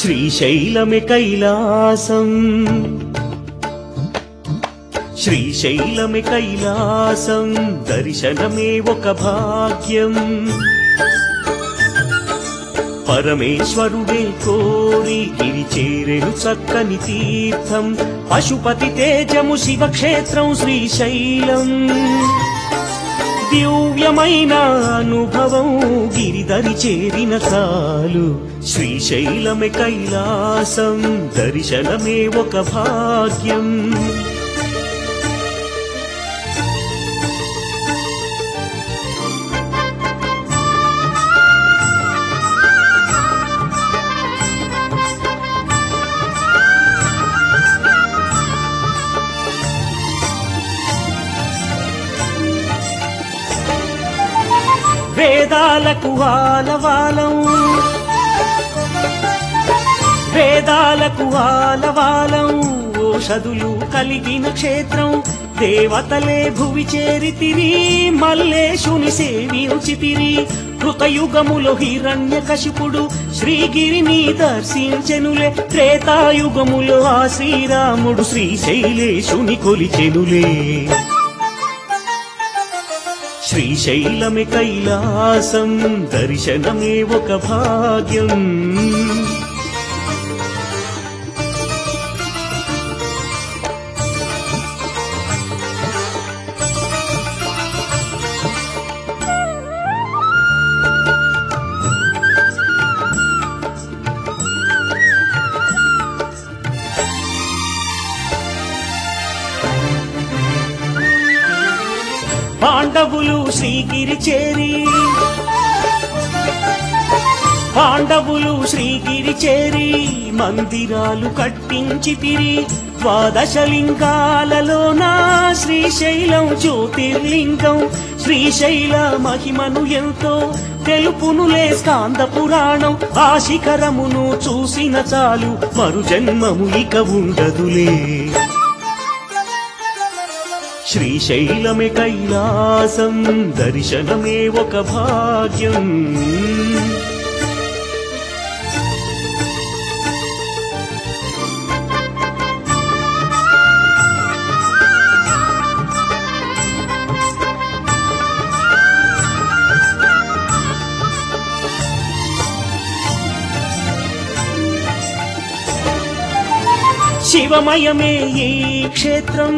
శ్రీశైలమే కైలాసం శ్రీశైలమే కైలాసం దర్శనమే ఒక భాగ్యం పరమేశ్వరుడే కోరి గిరి చేరెను చక్కని తీర్థం పశుపతి తేజము శివక్షేత్రం శ్రీశైలం దివ్యమైన అనుభవం గిరిదరి చేరిన చాలు శ్రీశైలమే కైలాసం దర్శనమే ఒక భాగ్యం వేదాలకు ఆలవాలం వేదాలకు ఆలవాలం ఓషధులు కలిగిన క్షేత్రం దేవతలే భువి చేరితిరి మల్లేశుని సేవించితిరి కృతయుగములో హిరణ్యకశిపుడు శ్రీగిరిని దర్శించెనులే త్రేతాయుగములో ఆ శ్రీరాముడు శ్రీశైలేశుని కొలిచెనులే శ్రీశైలమే కైలాసం దర్శనమే ఒక భాగ్యం పాండవులు శ్రీగిరి చేరి మందిరాలు కట్టించితిరి ద్వాదశలింగాలలోన శ్రీశైలం జ్యోతిర్లింగం శ్రీశైల మహిమను ఎంతో తెలుపునులే స్కాంద పురాణం ఆ శిఖరమును చూసిన చాలు మరు జన్మము ఇక ఉండదులే శ్రీశైలమే కైలాసం దర్శనమే ఒక భాగ్యం శివమయమే ఈ క్షేత్రం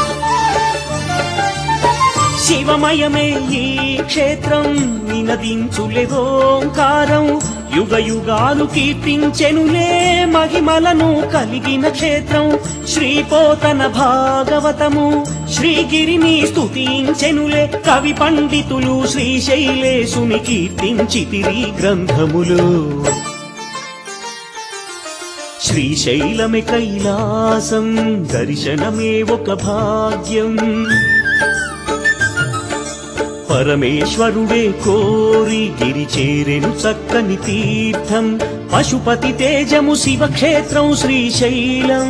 శివమయమే ఈ క్షేత్రం నినదించులే ఓంకారం యుగ యుగాలు కీర్తించెనులే మహిమలను కలిగిన క్షేత్రం శ్రీపోతన భాగవతము శ్రీగిరిని స్తుతించెనులే కవి పండితులు శ్రీశైలేశుని కీర్తించితిరి గ్రంథములు శ్రీశైలమే కైలాసం దర్శనమే ఒక భాగ్యం పరమేశ్వరుడే కోరి గిరి చేరెను చక్కని తీర్థం పశుపతి తేజము శివక్షేత్రం శ్రీశైలం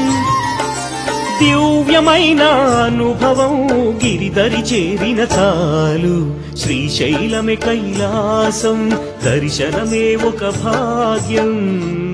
దివ్యమైన అనుభవం గిరిదరి చేరిన చాలు శ్రీశైలమే కైలాసం దర్శనమే ఒక భాగ్యం